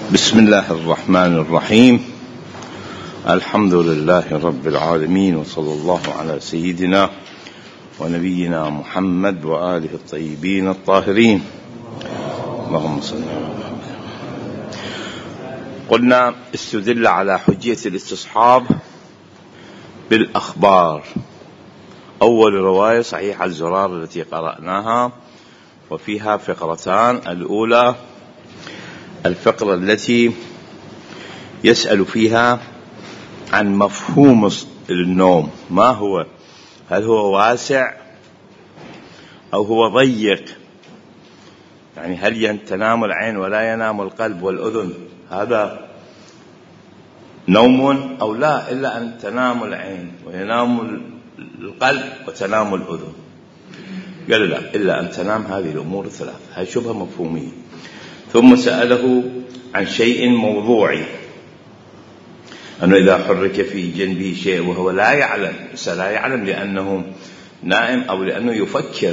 بسم الله الرحمن الرحيم. الحمد لله رب العالمين، وصلى الله على سيدنا ونبينا محمد وآله الطيبين الطاهرين. اللهم صل على محمد. قلنا استدل على حجية الاستصحاب بالأخبار. أول رواية صحيح الزرار التي قرأناها، وفيها فقرتان. الأولى الفقرة التي يسأل فيها عن مفهوم النوم، ما هو؟ هل هو واسع أو هو ضيق؟ يعني هل تنام العين ولا ينام القلب والأذن؟ هذا نوم أو لا، إلا أن تنام العين وينام القلب وتنام الأذن. قال لا، إلا أن تنام هذه الأمور الثلاث. هذه شبهة مفهومية. ثم سأله عن شيء موضوعي، أنه إذا حرك في جنبه شيء وهو لا يعلم، لا يعلم لأنه نائم أو لأنه يفكر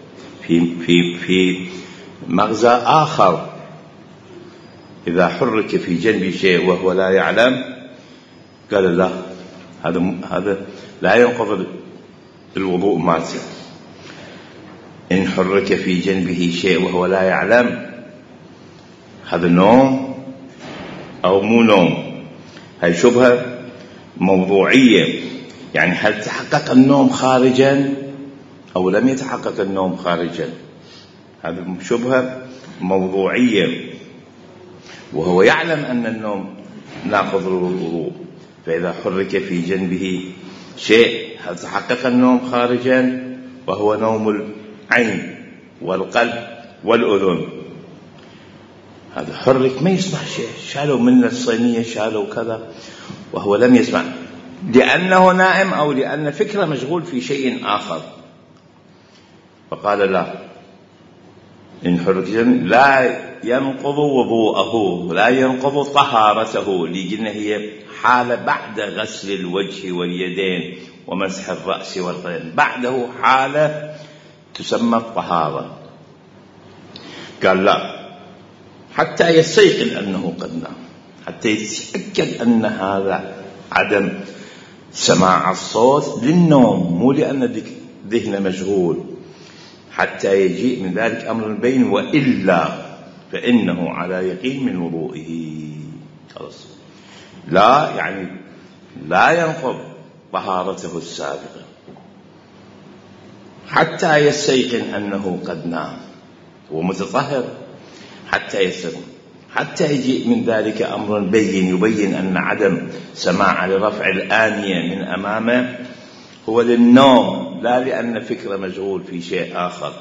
في مغزى آخر. إذا حرك في جنبه شيء وهو لا يعلم، قال لا، هذا لا ينقض الوضوء مالته. إن حرك في جنبه شيء وهو لا يعلم، هذا نوم أو مو نوم؟ هاي شبهة موضوعية. يعني هل تحقق النوم خارجا أو لم يتحقق النوم خارجا؟ هذا شبهة موضوعية، وهو يعلم أن النوم ناقض الوضوء. فإذا حرك في جنبه شيء، هل تحقق النوم خارجا وهو نوم العين والقلب والأذن؟ هذا حرك ما يسمع شيء، شالوا من الصينية، شالوا كذا، وهو لم يسمع، لأنه نائم أو لأن فكرة مشغول في شيء آخر. فقال لا، إن حرك لا ينقض وضوءه، لا ينقض طهارته، لأن هي حالة بعد غسل الوجه واليدين ومسح الرأس والقدم، بعده حالة تسمى الطهارة. قال لا، حتى يستيقن أنه قد نام، حتى يتأكد أن هذا عدم سماع الصوت للنوم، مو لأن ذهنه مشغول، حتى يجيء من ذلك أمر البين، وإلا فإنه على يقين من وضوئه. خلاص، لا يعني لا ينقض طهارته السابقة حتى يستيقن أنه قد نام، هو متطهر حتى يستيقن، حتى يجيء من ذلك أمر بين يبين أن عدم سماع لرفع الآنية من أمامه هو للنوم، لا لأن فكرة مشغول في شيء آخر.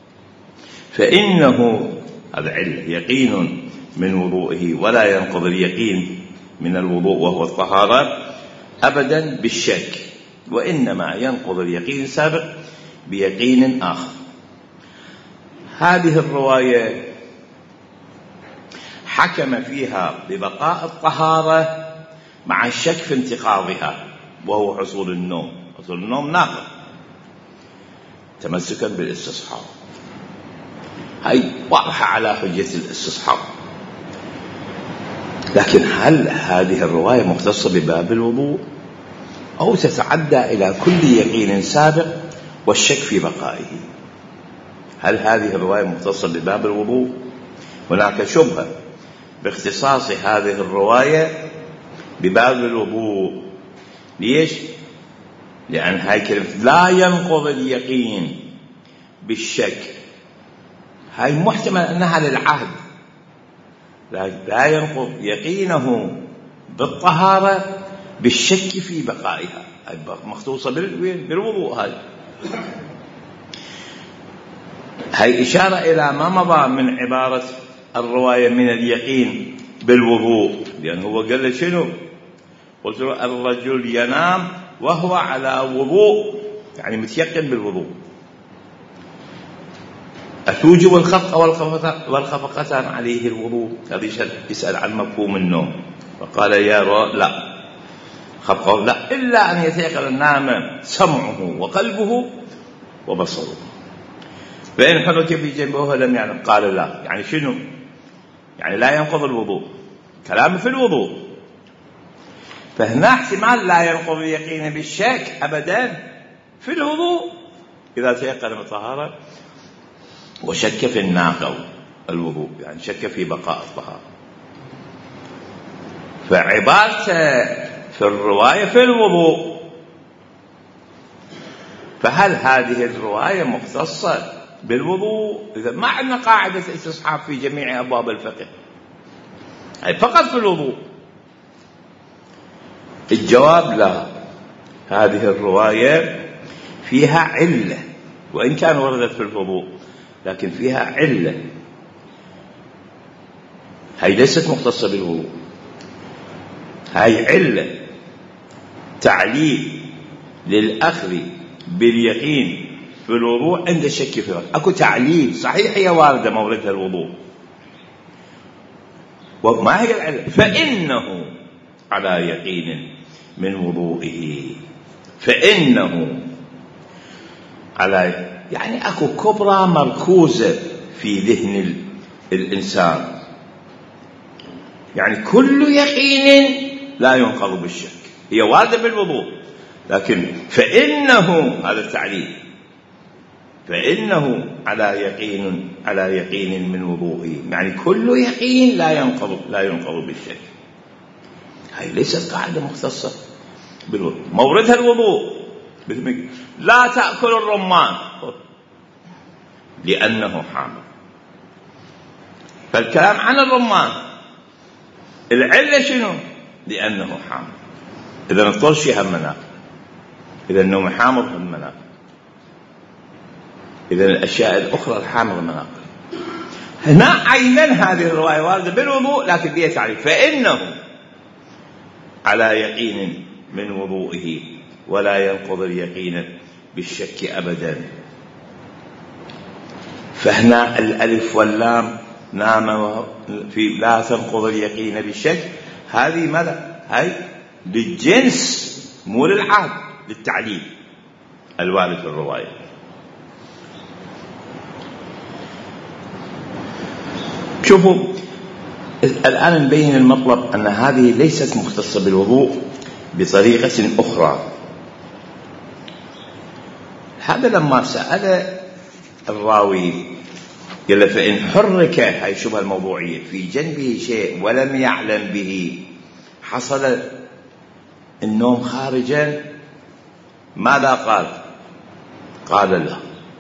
فإنه هذا علم يقين من وضوئه، ولا ينقض اليقين من الوضوء وهو الطهارة أبدا بالشك، وإنما ينقض اليقين السابق بيقين آخر. هذه الرواية حكم فيها ببقاء الطهارة مع الشك في انتقاضها، وهو حصول النوم. حصول النوم ناقض تمسكا بالاستصحاب. هاي واضحة على حجة الاستصحاب. لكن هل هذه الرواية مختصة بباب الوضوء، أو تتعدى إلى كل يقين سابق والشك في بقائه؟ هل هذه الرواية مختصة بباب الوضوء؟ هناك شبهة باختصاص هذه الرواية بباب الوضوء. ليش؟ لأن هاي كلمة لا ينقض اليقين بالشك، هاي محتمل أنها للعهد، لا ينقض يقينه بالطهارة بالشك في بقائها. هاي مختصة بالوضوء. هاي إشارة إلى ما مضى من عبارة الرواية من اليقين بالوضوء، لأنه هو قال له شنو؟ قلت له الرجل ينام وهو على وضوء، يعني متيقن بالوضوء. أتوجب الخفقة والخفقتان عليه الوضوء؟ هذا يسأل عن مفهوم النوم. فقال يا لا، خفقه لا، إلا أن يتيقن نام سمعه وقلبه وبصره. فإن حرك في جنبه لم يعلم، قال لا، يعني شنو؟ يعني لا ينقض الوضوء، كلام في الوضوء. فهنا احتمال لا ينقض اليقين بالشك أبدا في الوضوء إذا تيقن بالطهارة، وشك في الناقض الوضوء، يعني شك في بقاء الطهارة. فعبارته في الرواية في الوضوء، فهل هذه الرواية مختصة بالوضوء؟ إذا ما عندنا قاعدة استصحاب في جميع أبواب الفقه، أي فقط في الوضوء. الجواب لا، هذه الرواية فيها علة، وإن كان وردت في الوضوء لكن فيها علة، هي ليست مختصة بالوضوء، هاي علة تعليل للأخذ باليقين في الوضوء عند الشك فيه. أكو تعليل صحيح هي واردة موردها الوضوء، وما هي العلة؟ فإنه على يقين من وضوئه، فإنه على، يعني أكو كبرى مركوزة في ذهن الإنسان، يعني كل يقين لا ينقض بالشك، هي واردة بالوضوء، لكن فإنه، هذا التعليل، فإنه على يقين من وضوئه، يعني كل يقين لا ينقض بالشك. هاي ليست قاعدة مختصة بالوضوء، موردها الوضوء. لا تأكل الرمان لأنه حامض، فالكلام عن الرمان العلة شنو؟ لأنه حامض. إذا الطرش هم مناقب، إذا النوم حامض هم مناقب، إذا الأشياء الأخرى الحامض مناقب. هنا أيضا هذه الرواية واردة بالوضوء لكن فيها تعريف، فإنه على يقين من وضوئه ولا ينقض اليقين بالشك أبدا. فهنا الألف واللام نام في لا تنقض اليقين بالشك، هذه ماذا؟ هاي للجنس مو للعهد، للتعليل الوارد في الرواية. شوفوا الآن نبين المطلب أن هذه ليست مختصة بالوضوء بطريقة أخرى. هذا لما سأل الراوي قال فإن حرك، هاي شبه الموضوعية، في جنبه شيء ولم يعلم به، حصل النوم خارجا، ماذا قال؟ قال لا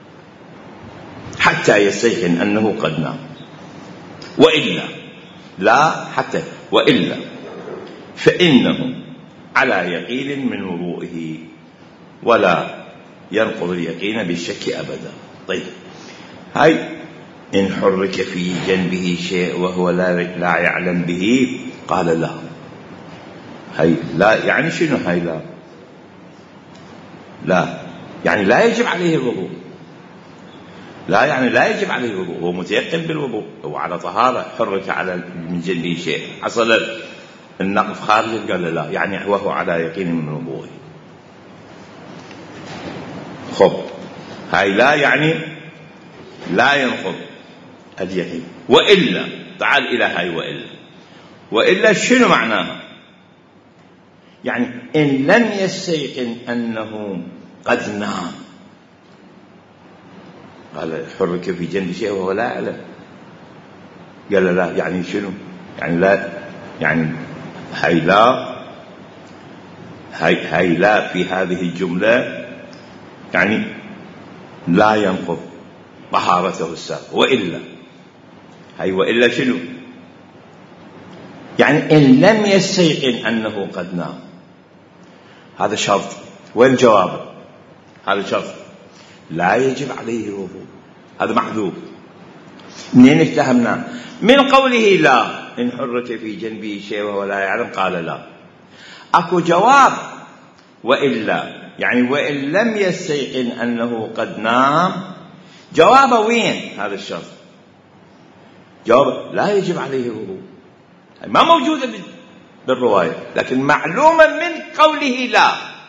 حتى يستيقن أنه قد نام، وإلا لا حتى وإلا فإنه على يقين من وضوئه ولا ينقض اليقين بالشك أبدا. طيب هاي إن حرك في جنبه شيء وهو لا يعلم به، قال لا. هاي لا يعني شنو؟ هاي لا يعني لا يجب عليه الوضوء، لا يعني لا يجب عليه الوضوء، هو متيقن بالوضوء، هو على طهارة، حرك على من جنبه شيء، حصل النقض خارج، قال لا يعني وهو على يقين من وضوءه. خب هاي لا يعني لا ينقض اليقين، وإلا تعال إلى هاي وإلا شنو معناها؟ يعني إن لم يستيقن أنه قد نام، قال حرك في جنب شيء وهو لا يعلم، قال لا يعني شنو؟ يعني لا يعني هاي لا في هذه الجملة يعني لا ينقض طهارته السابقة، وإلا شنو؟ يعني إن لم يستيقن أنه قد نام، هذا شرط. وين جوابه؟ هذا شرط لا يجب عليه الوضوء، هذا محذوف. منين اتهمنا؟ من قوله لا إن حرك في جنبه شيء وهو لا يعلم، قال لا. أكو جواب وإلا، يعني وإن لم يستيقن أنه قد نام، جوابه وين هذا الشرط؟ جواب لا يجب عليه الوضوء، ما موجودة بالرواية، لكن معلومة من قوله لا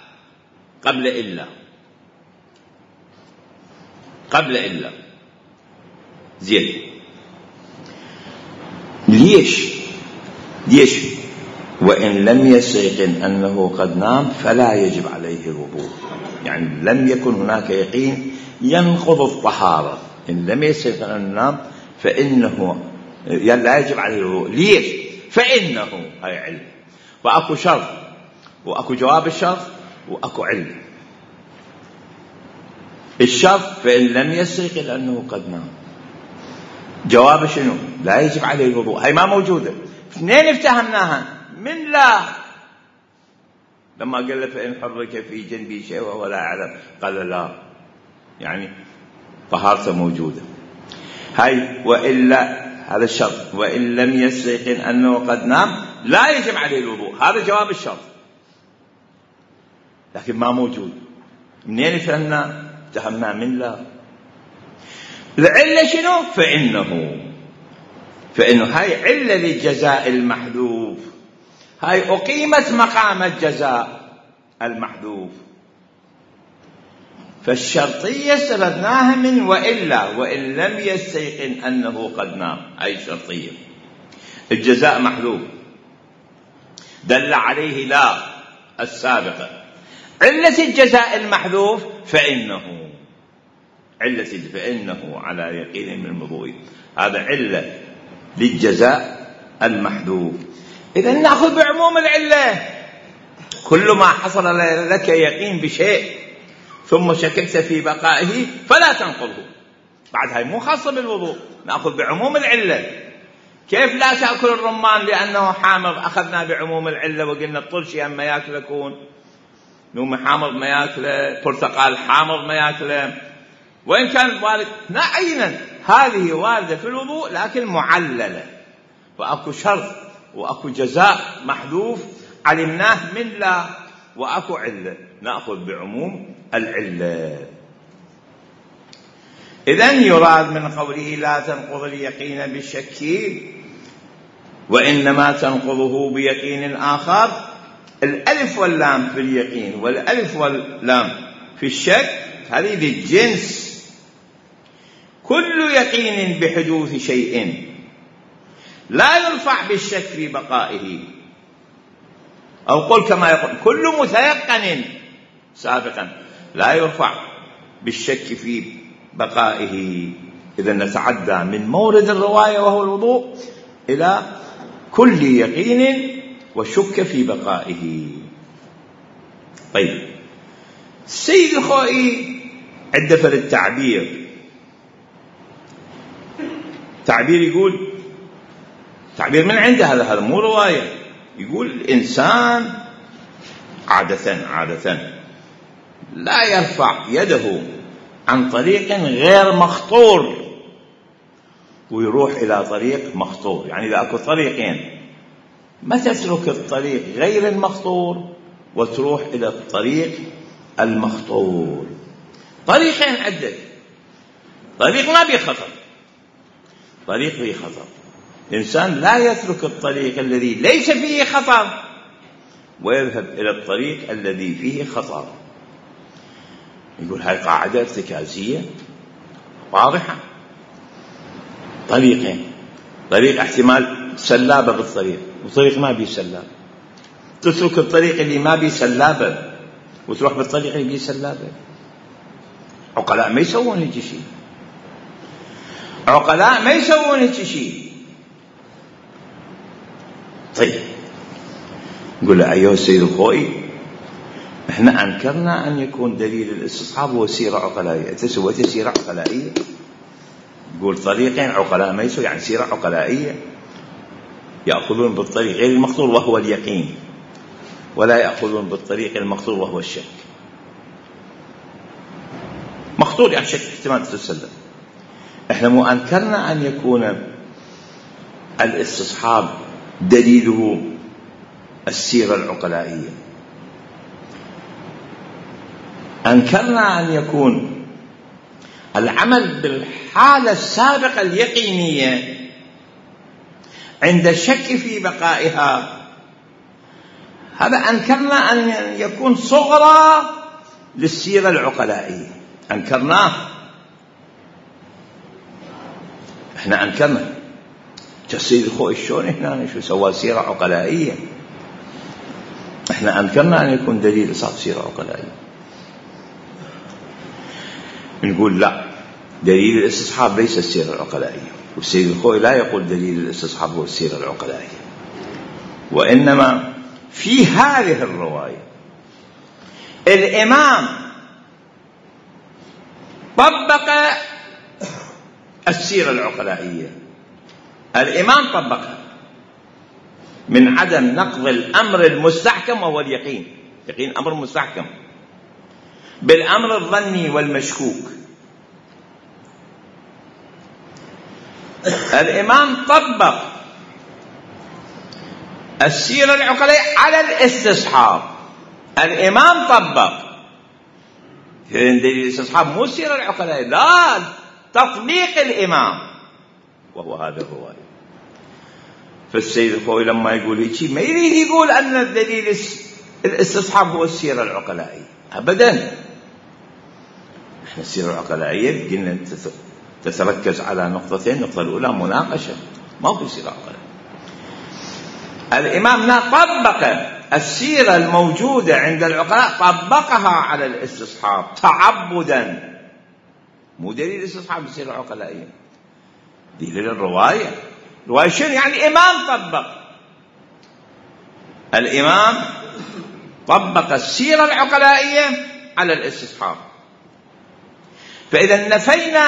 قبل إلا. زين، ليش؟ ليش؟ وإن لم يستيقن أنه قد نام فلا يجب عليه الوضوء. يعني لم يكن هناك يقين ينقض الطهارة. إن لم يستيقن أنه نام فإنه لا يجب عليه الوضوء. ليش؟ فإنه هاي علة، وأكو شرط وأكو جواب الشرط وأكو علة. الشرط فإن لم يستيقن أنه قد نام، جواب شنو؟ لا يجب عليه الوضوء. هاي ما موجودة. اثنين افتهمناها من لا، لما قال له فإن حرك في جنبي شيء وهو لا يعلم قال لا، يعني طهارته موجودة. هاي وإلا هذا الشرط، وإن لم يستيقن أنه قد نام لا يجب عليه الوضوء، هذا جواب الشرط، لكن ما موجود. منين فهمنا؟ اتهمنا من لا. العلة شنو؟ فإنه هاي علة للجزاء المحذوف، هاي أقيمت مقام الجزاء المحذوف. فالشرطية استفدناها من وإلا، وإن لم يستيقن أنه قد نام، هاي شرطية. الجزاء محذوف دل عليه لا السابقة. علة الجزاء المحذوف فإنه على يقين من الوضوء، هذا علة للجزاء المحذوف. إذا نأخذ بعموم العلة. كل ما حصل لك يقين بشيء ثم شككت في بقائه فلا تنقضه. بعد هاي مو خاصة بالوضوء، نأخذ بعموم العلة. كيف لا تأكل الرمان لأنه حامض؟ أخذنا بعموم العلة وقلنا الطرش أما يأكل يكون نوم حامض ما يأكله، برتقال حامض ما يأكله، وإن كان وارد عينا هذه واردة في الوضوء لكن معللة، وأكو شرط وأكو جزاء محذوف علمناه من لا، وأكو علة نأخذ بعموم العلة. إذن يراد من قوله لا تنقض اليقين بالشك وإنما تنقضه بيقين آخر. الألف واللام في اليقين والألف واللام في الشك هذه للجنس. كل يقين بحدوث شيء لا يرفع بالشك في بقائه، أو قل كما يقول كل متيقن سابقا لا يرفع بالشك في بقائه. إذا نتعدى من مورد الرواية وهو الوضوء إلى كل يقين وشك في بقائه. طيب، السيد الخوئي عنده فرد التعبير، تعبير يقول تعبير من عنده، هذا مو رواية. يقول الإنسان عادة لا يرفع يده عن طريق غير مخطور ويروح إلى طريق مخطور. يعني إذا أكو طريقين ما تترك الطريق غير المخطور وتروح إلى الطريق المخطور. طريقين عدة، طريق ما بيه خطر، طريق فيه خطر. الإنسان لا يترك الطريق الذي ليس فيه خطر ويذهب إلى الطريق الذي فيه خطر. يقول هاي قاعدة ارتكازية واضحة. طريقين، طريق احتمال سلابة بالطريق وطريق ما بيه سلابة، تترك الطريق اللي ما بيه سلابة وتروح بالطريق اللي بيه سلابة. عقلاء ما يسوون هيك شيء، عقلاء ما يسوون هيك شيء. طيب، نقول له أيها السيد الخوئي، احنا أنكرنا أن يكون دليل الاستصحاب هو سيرة عقلائية. أنت سويت سيرة عقلائية؟ يقول طريقين عقلاء ما يسوي، يعني سيرة عقلائية يأخذون بالطريق غير المخطور وهو اليقين، ولا يأخذون بالطريق المخطور وهو الشك. مخطور يعني شك احتمال تتسلم. احنا مو أنكرنا أن يكون الاستصحاب دليله السيرة العقلائية، أنكرنا أن يكون العمل بالحالة السابقة اليقينية عند الشك في بقائها، هذا أنكرنا أن يكون صغرى للسيرة العقلائية، أنكرناه. احنا أنكرنا السيد الخوئي شلون هنا شو سوى سيرة عقلائية؟ احنا أنكرنا أن يكون دليل إصابة سيرة عقلائية، نقول لا، دليل الاستصحاب ليس السيرة العقلائية، والسيد الخوئي لا يقول دليل الاستصحاب هو السيرة العقلائية، وإنما في هذه الرواية الإمام طبق السيرة العقلائية، الإمام طبقها من عدم نقض الأمر المستحكم وهو اليقين، يقين أمر مستحكم، بالأمر الظني والمشكوك. الإمام طبق السيرة العقلائية على الاستصحاب، الإمام طبق دليل الاستصحاب مو السيرة العقلائية، لا، تطبيق الإمام، وهو هذا الرواية. فالسيد الخوئي لما يقول هيك ما يريد يقول أن الدليل الاستصحاب هو السيرة العقلائية أبدا. احنا السيرة العقلائية قلنا تتركز على نقطتين، النقطة الأولى مناقشة، ما في سيرة عقلائية. الإمام طبق السيرة الموجودة عند العقلاء، طبقها على الاستصحاب تعبدا، مو دليل الاستصحاب السيرة العقلائية، دليل الرواية. رواية شنو يعني؟ إمام طبق، الإمام طبق السيرة العقلائية على الاستصحاب. فإذا نفينا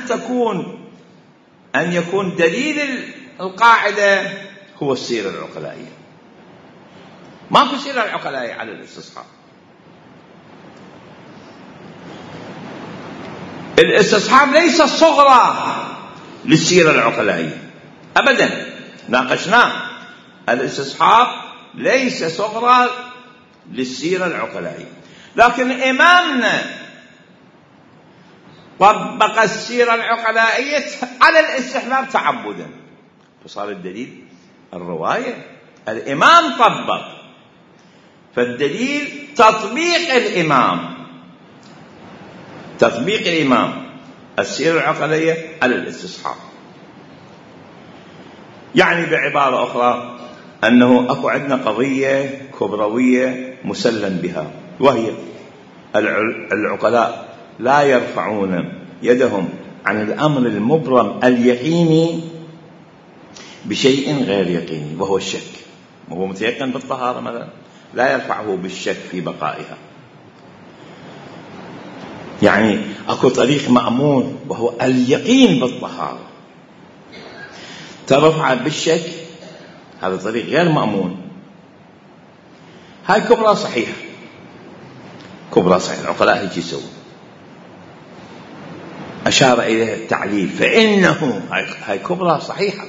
أن يكون دليل القاعدة هو السيرة العقلائية، ما في سيرة العقلائية على الاستصحاب. الاستصحاب ليس صغرى للسيرة العقلائية أبدا، ناقشناه، الاستصحاب ليس صغرى للسيرة العقلائية، لكن إمامنا طبق السيرة العقلائية على الاستحباب تعبدا، فصار الدليل الرواية، الإمام طبق، فالدليل تطبيق الإمام السيرة العقلائية على الاستصحاب. يعني بعبارة أخرى أنه أكو عندنا قضية كبروية مسلم بها، وهي العقلاء لا يرفعون يدهم عن الأمر المبرم اليقيني بشيء غير يقيني، وهو الشك. وهو متيقن بالطهارة مثلا لا يرفعه بالشك في بقائها. يعني أكو طريق مأمون وهو اليقين بالطهارة، ترفع بالشك، هذا طريق غير مأمون. هاي كبرى صحيحة، العقلاء هيك يسوون. أشار إليه التعليل، فإنه هاي كبرى صحيحة،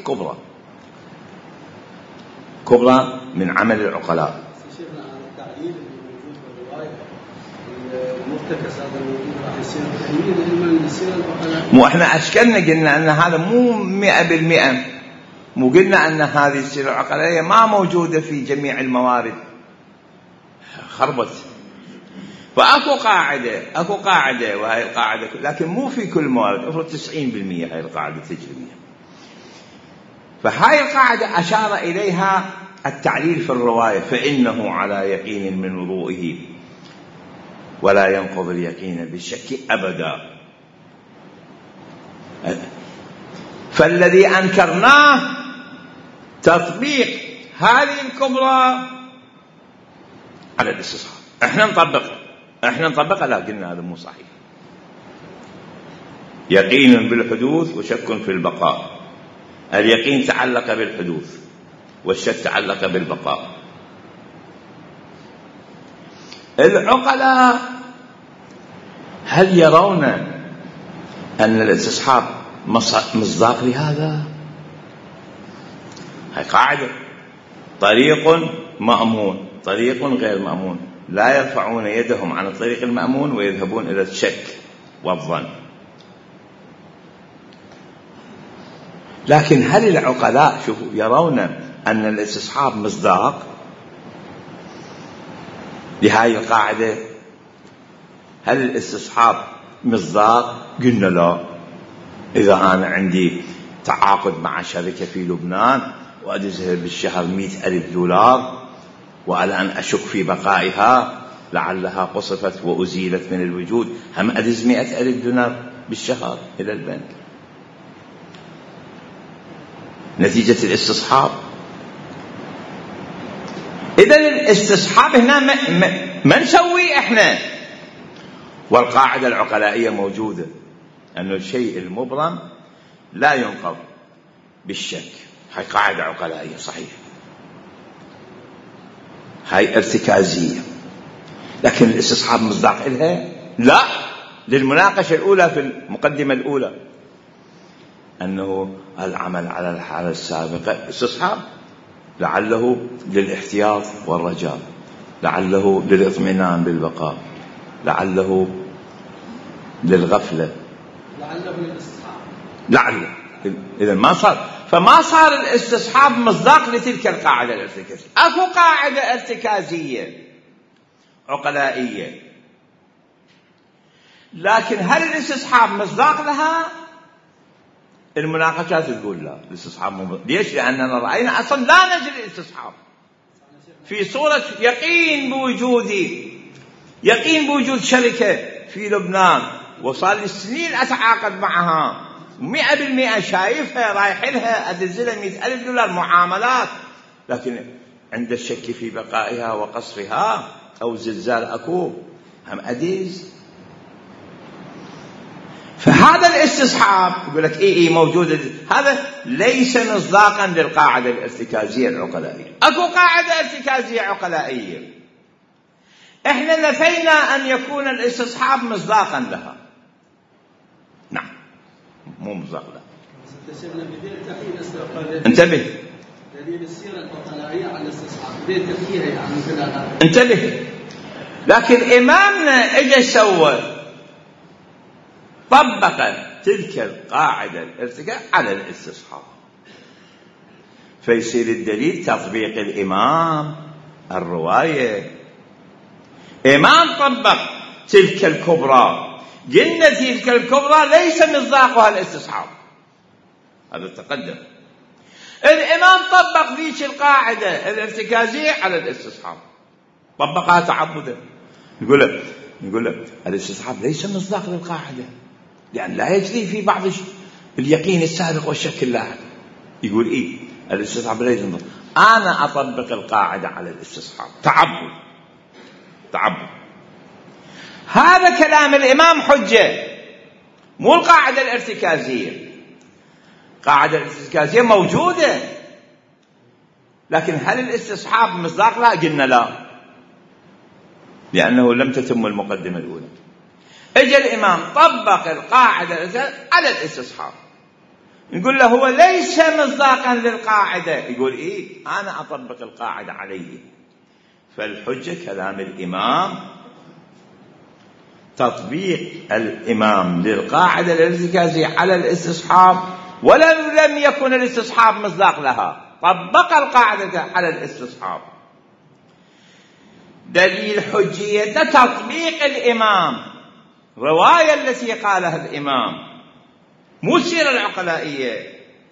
كبرى من عمل العقلاء. التعليل الموجود في الرواية المرتكز هذا الموجود راح يصير تحميل للسيرة العقلاء. مو احنا أشكلنا قلنا أن هذا مو 100%، مو قلنا أن هذه السيرة العقلائية ما موجودة في جميع الموارد، خربت. فأكو قاعدة وهي القاعدة، لكن مو في كل الموارد، افرض 90% هاي القاعدة تجريبية. فهاي القاعدة أشار إليها التعليل في الرواية، فإنه على يقين من وضوئه ولا ينقض اليقين بالشك أبدا. فالذي أنكرناه تطبيق هذه الكبرى على الاستصحاب. احنا نطبقها، لا قلنا هذا مو صحيح. يقين بالحدوث وشك في البقاء، اليقين تعلق بالحدوث والشك تعلق بالبقاء. العقلاء هل يرون أن الاستصحاب مصداق لهذا؟ هاي قاعدة، طريق مأمون، طريق غير مأمون، لا يرفعون يدهم عن الطريق المأمون ويذهبون إلى الشك والظن. لكن هل العقلاء يرون أن الاستصحاب مصداق لهذه القاعدة؟ هل الاستصحاب مصداق؟ قلنا لا. إذا أنا عندي تعاقد مع شركة في لبنان وأدزها بالشهر 100,000 دولار، والآن أشك في بقائها، لعلها قصفت وأزيلت من الوجود، هم أدز 100,000 دولار بالشهر إلى البنك نتيجة الاستصحاب. إذن الاستصحاب هنا ما نسوي إحنا، والقاعدة العقلائية موجودة أن الشيء المبرم لا ينقض بالشك، هاي قاعدة عقلائية صحيح، هاي ارتكازية، لكن الاستصحاب مصداق إلها لا. للمناقشة الأولى في المقدمة الأولى أنه العمل على الحالة السابقة استصحاب، لعله للاحتياط والرجاء، لعله للاطمئنان بالبقاء، لعله للغفلة، لعله للاستصحاب، لعله. إذا ما صار، فما صار الاستصحاب مصداق لتلك القاعدة الارتكازية. أكو قاعدة ارتكازية عقلائية، لكن هل الاستصحاب مصداق لها؟ المناقشات تقول لا، الاستصحاب ليش؟ لأننا رأينا أصلا لا نجري الاستصحاب في صورة يقين بوجود شركة في لبنان، وصار لي سنين أتعاقد معها 100% شايفها رايح لها أدزلها 100,000 دولار معاملات، لكن عند الشك في بقائها وقصفها أو زلزال أكو هم أدز. فهذا الاستصحاب يقول لك إيه موجود، هذا ليس مصداقا للقاعدة الارتكازية العقلائية. أكو قاعدة ارتكازية عقلائية إحنا نفينا أن يكون الاستصحاب مصداقا لها، نعم مو مصداق لها. انتبه، دليل السيرة العقلائية على الاستصحاب بديت تحكيها يعني خلال انتبه. لكن إمامنا إجا سوى طبق تلك القاعدة الارتكاز على الاستصحاب، فيصير الدليل تطبيق الإمام الرواية. إمام طبق تلك الكبرى، قلنا تلك الكبرى ليس مصداقها الاستصحاب، هذا التقدم. الإمام طبق ذيك القاعدة الارتكازية على الاستصحاب، طبقها تعبدا. يقول له الاستصحاب ليس مصداق للقاعدة، لأن لا يجري في بعض اليقين السابق والشك اللاحق. يقول إيه الاستصحاب ليس مصداق، أنا أطبق القاعدة على الاستصحاب تعبد. هذا كلام الإمام حجة، مو القاعدة الارتكازية. القاعدة الارتكازية موجودة، لكن هل الاستصحاب مصداق لها؟ قلنا لا، لأنه لم تتم المقدمة الأولى. اجى الإمام طبق القاعدة على الاستصحاب، نقول له هو ليس مصداقا للقاعدة، يقول إيه أنا أطبق القاعدة عليه. فالحجة كلام الإمام، تطبيق الإمام للقاعدة الارتكازية على الاستصحاب، ولم يكن الاستصحاب مصداق لها، طبق القاعدة على الاستصحاب. دليل حجية تطبيق الإمام، رواية التي قالها الإمام، مو السيرة العقلائية.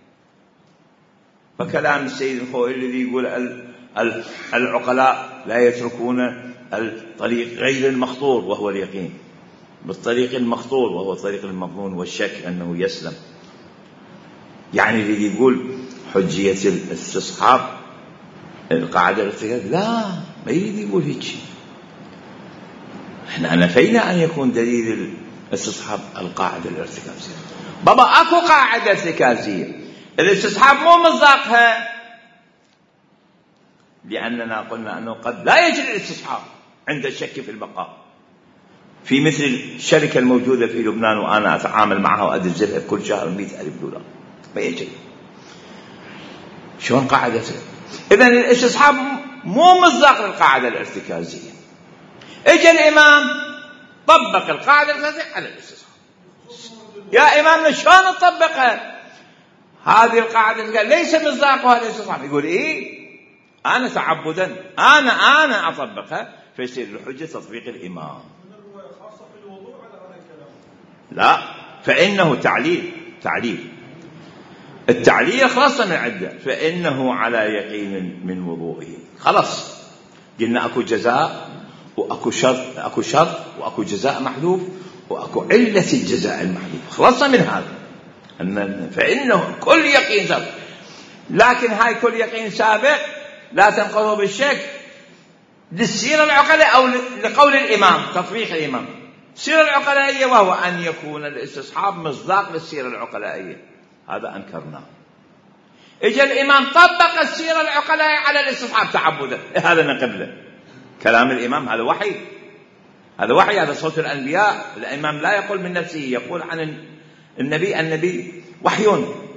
فكلام السيد الخوئي الذي يقول العقلاء لا يتركون الطريق غير المخطور وهو اليقين، بالطريق المخطور وهو طريق المظنون والشك أنه يسلم. يعني اللي يقول حجية الاستصحاب القاعدة الارتكاز، لا ما يريد يقول هيك شيء. احنا نفينا أن يكون دليل الاستصحاب القاعدة الارتكازية. بابا أكو قاعدة ارتكازية الاستصحاب مو مصداقها، لأننا قلنا أنه قد لا يجري الاستصحاب عند الشك في البقاء، في مثل الشركة الموجودة في لبنان وأنا أتعامل معها وأدزلها كل شهر 100,000 دولار، ما يجري. شلون قاعدة؟ إذن الاستصحاب مو مصداق للقاعدة الارتكازية. اجى الإمام طبق القاعدة الارتكازية على الاستصحاب. يا إمامنا شلون نطبقها؟ هذه القاعدة ليس مصداقها الاستصحاب. يقول إيه أنا تعبدا أنا أطبقها، فيصير الحجة تطبيق الإمام. لا، فإنه تعليل التعليل خلصنا من عدة، فإنه على يقين من وضوئه. خلص قلنا أكو جزاء وأكو شرط وأكو جزاء محذوف وأكو علة الجزاء المحذوف، خلصنا من هذا. فإنه كل يقين سابق، لكن هاي كل يقين سابق لا تنقضه بالشك للسيرة العقلية أو لقول الإمام، تطبيق الإمام السيرة العقلائية، وهو أن يكون الاستصحاب مصداق للسيرة العقلائية. هذا أنكرناه. إجا الإمام طبق السيرة العقلائية على الاستصحاب تعبدا، هذا نقبله. كلام الإمام هذا وحي، هذا وحي، هذا صوت الأنبياء. الإمام لا يقول من نفسه، يقول عن النبي وحي.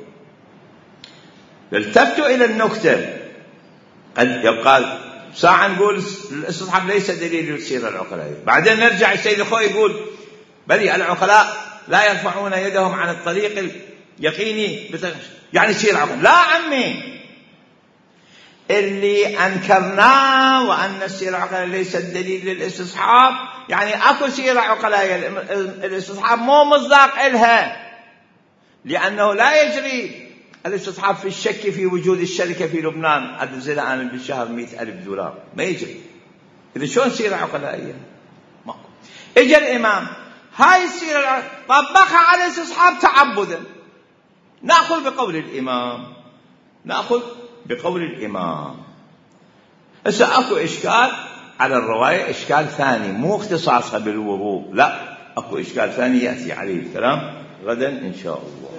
التفتوا إلى النكتة، قد يبقى ساعة نقول الاستصحاب ليس دليل للسيرة العقلائية، بعدين نرجع السيد الخوي يقول بل العقلاء لا يرفعون يدهم عن الطريق اليقيني يعني سيرة عقلائية. لا عمي، اللي أنكرناه وأن السيرة العقلائية ليست دليل للاستصحاب، يعني أكو سيرة عقلائية الاستصحاب مو مصداق إلها، لأنه لا يجري الاستصحاب في الشك في وجود الشركة في لبنان أنزل أنا بالشهر 100,000 دولار، ما يجري. إذا شلون سيرة عقلائية؟ ماكو. إجا الإمام هاي السيرة طبقها على الاستصحاب تعبدا، نأخذ بقول الإمام، نأخذ بقول الإمام. هسه أكو إشكال على الرواية، إشكال ثاني مو اختصاصها بالوضوء، لا أكو إشكال ثاني يأتي عليه الكلام غدا إن شاء الله.